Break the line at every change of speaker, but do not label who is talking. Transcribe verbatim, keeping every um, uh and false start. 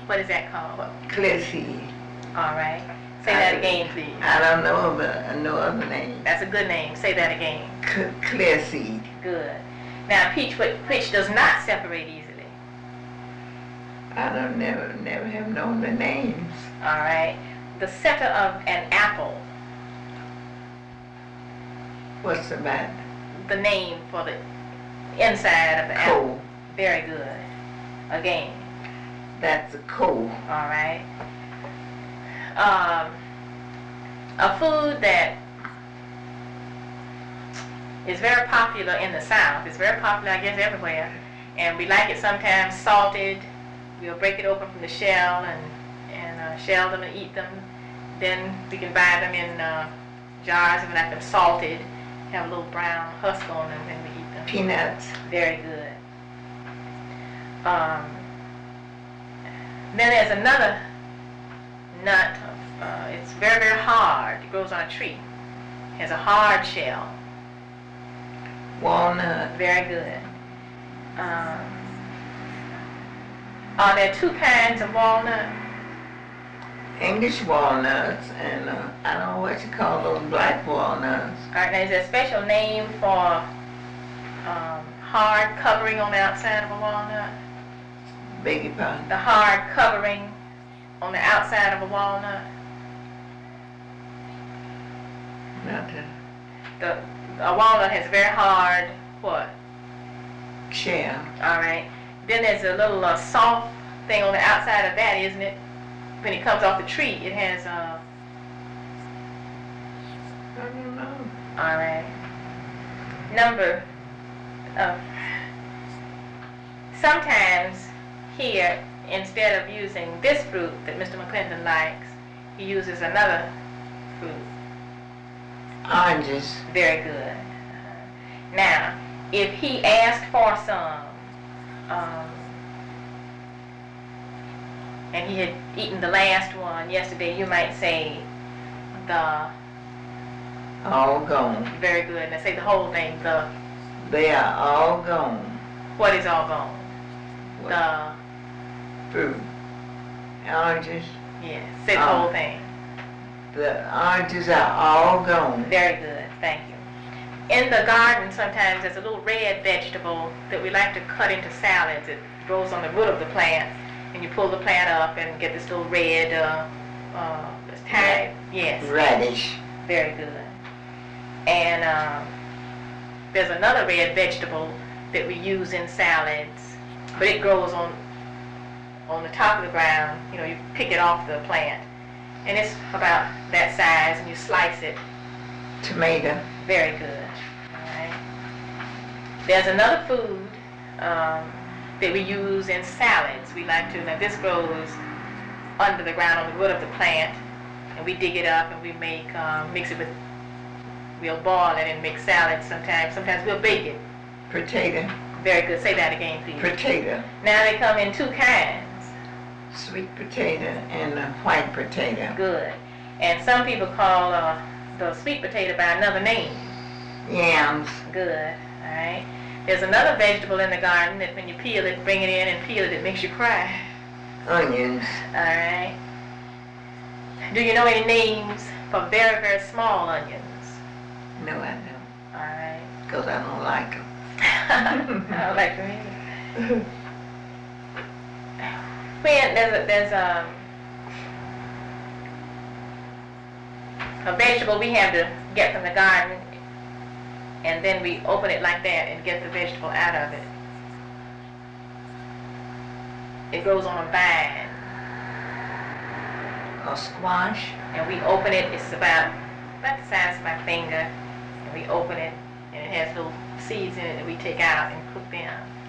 What is that called?
Clear seed.
All right. Say that again, please.
I don't know of a, no other name.
That's a good name. Say that again.
C clear seed.
Good. Now, peach, which does not separate easily.
I don't never, never have known the names.
All right. The center of an apple.
What's the matter?
The name for the inside of the
Coal.
apple. Very good. Again.
That's a coal.
All right. Um, a food that is very popular in the South. It's very popular, I guess, everywhere. And we like it sometimes salted. We'll break it open from the shell and, and uh, shell them and eat them. Then we can buy them in uh, jars and we like them salted. Have a little brown husk on them and we eat them.
Peanuts.
Very good. Um, then there's another nut. Uh, it's very, very hard. It grows on a tree. It has a hard shell.
Walnut.
Very good. Um, are there two kinds of walnut?
English walnuts and uh, I don't know what you call those black walnuts.
All right, now is there a special name for um, hard covering on the outside of a walnut?
Beg your pardon?
The hard covering on the outside of a walnut?
Not the
The, a walnut has very hard, what?
shell.
All right. Then there's a little uh, soft thing on the outside of that, isn't it? When it comes off the tree, it has uh
I don't know.
all right. Number of sometimes here, instead of using this fruit that Mister McClinton likes, he uses another fruit.
Oranges.
Very good. Now, if he asked for some, um, and he had eaten the last one yesterday, you might say the,
All gone.
very good, now say the whole thing, the,
They are all gone.
what is all gone?
What?
The,
Fruit. Oranges.
yes, say the
Um,
whole thing.
The oranges are all gone.
Very good, thank you. In the garden, sometimes there's a little red vegetable that we like to cut into salads. It grows on the root of the plant, and you pull the plant up and get this little red, uh, uh, this tiny, yes,
Radish.
very good. And um, there's another red vegetable that we use in salads, but it grows on on the top of the ground. You know, you pick it off the plant, and it's about that size, and you slice it.
Tomato.
Very good. All right. There's another food um, that we use in salads. We like to, now this grows under the ground on the root of the plant, and we dig it up and we make, um, mix it with, we'll boil it and make salads sometimes. Sometimes we'll bake it.
Potato.
Very good. Say that again, please.
Potato.
Now they come in two kinds.
Sweet potato and uh, white potato.
Good. And some people call uh, the sweet potato by another name.
Yams.
Good. All right. There's another vegetable in the garden that when you peel it, bring it in and peel it, it makes you cry.
Onions.
All right. Do you know any names for very, very small onions?
No, I don't.
All right.
Because I don't like them.
I don't like them either. When there's a, there's a, a vegetable we have to get from the garden, and then we open it like that and get the vegetable out of it. It grows on a vine,
A squash.
and we open it. It's about about the size of my finger, and we open it, and it has little seeds in it that we take out and cook them.